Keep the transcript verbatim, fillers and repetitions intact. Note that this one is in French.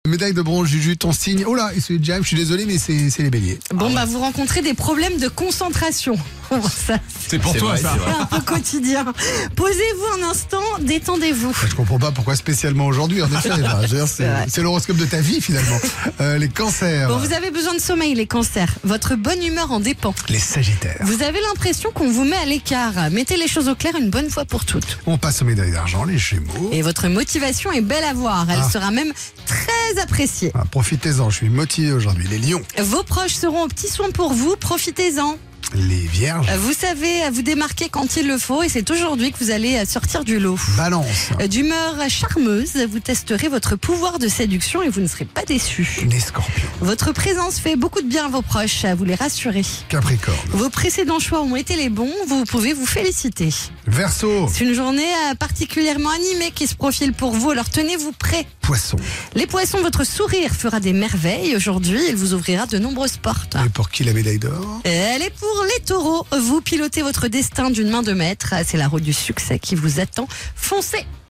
Médaille de bronze, Juju, ton signe. Oh là, et celui de Jam, je suis désolé, mais c'est c'est les béliers. Bon, Ah ouais. bah, vous rencontrez des problèmes de concentration. Ça, C'est pour C'est toi vrai, ça. c'est vrai. c'est un peu quotidien. Posez-vous un instant, détendez-vous. Je comprends pas pourquoi spécialement aujourd'hui, en effet. Enfin, je veux dire, C'est vrai. c'est c'est l'horoscope de ta vie, finalement. Euh, les cancers. Bon, vous avez besoin de sommeil, les cancers. Votre bonne humeur en dépend. Les sagittaires. Vous avez l'impression qu'on vous met à l'écart. Mettez les choses au clair une bonne fois pour toutes. On passe aux médailles d'argent, les gémeaux. Et votre motivation est belle à voir. Elle Ah. sera même très appréciée. Ah, profitez-en, je suis motivé aujourd'hui. Les lions. Vos proches seront aux petits soins pour vous. Profitez-en. Les vierges. Vous savez vous démarquer quand il le faut et c'est aujourd'hui que vous allez sortir du lot. Balance. D'humeur charmeuse, vous testerez votre pouvoir de séduction et vous ne serez pas déçus. Les scorpions. Votre présence fait beaucoup de bien à vos proches, vous les rassurez. Capricorne. Vos précédents choix ont été les bons, vous pouvez vous féliciter. Verseau. C'est une journée euh, particulièrement animée qui se profile pour vous, alors tenez-vous prêts. Poisson. Les poissons, votre sourire fera des merveilles aujourd'hui, il vous ouvrira de nombreuses portes. Et pour qui la médaille d'or? Elle est pour les taureaux, vous pilotez votre destin d'une main de maître, c'est la roue du succès qui vous attend, foncez.